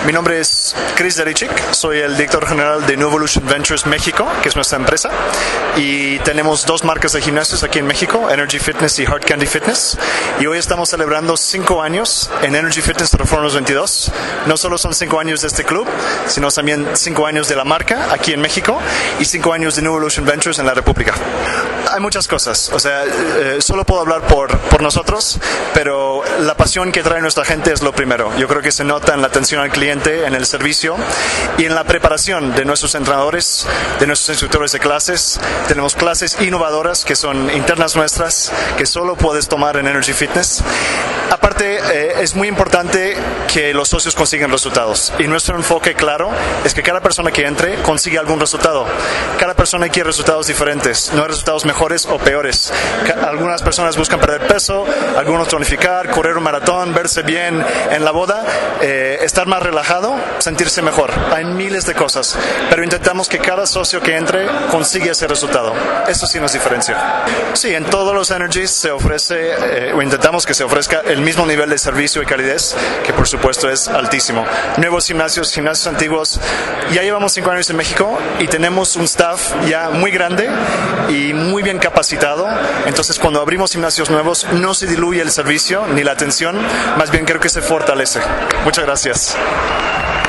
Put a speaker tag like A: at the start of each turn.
A: Mi nombre es Chris Derichik, soy el director general de New Evolution Ventures México, que es nuestra empresa, y tenemos dos marcas de gimnasios aquí en México, Energy Fitness y Hard Candy Fitness, y hoy estamos celebrando 5 años en Energy Fitness Reformers 22. No solo son 5 años de este club, sino también 5 años de la marca aquí en México y 5 años de New Evolution Ventures en la República. Hay muchas cosas, o sea, solo puedo hablar por nosotros, pero la pasión que trae nuestra gente es lo primero. Yo creo que se nota en la atención al cliente, en el servicio y en la preparación de nuestros entrenadores, de nuestros instructores de clases. Tenemos clases innovadoras que son internas nuestras, que solo puedes tomar en Energy Fitness. Aparte, es muy importante que los socios consigan resultados, y nuestro enfoque claro es que cada persona que entre consiga algún resultado. Cada persona quiere resultados diferentes, no hay resultados mejores o peores. Algunas personas buscan perder peso, algunos tonificar, correr un maratón, verse bien en la boda, estar más relajado, sentirse mejor. Hay miles de cosas, pero intentamos que cada socio que entre consiga ese resultado. Eso sí nos diferencia. Sí, en todos los Energies se ofrece, o intentamos que se ofrezca el mismo nivel de servicio y calidez, que por supuesto es altísimo. Nuevos gimnasios antiguos. Ya llevamos 5 años en México y tenemos un staff ya muy grande y muy bien capacitado. Entonces, cuando abrimos gimnasios nuevos, no se diluye el servicio ni la atención, más bien creo que se fortalece. Muchas gracias.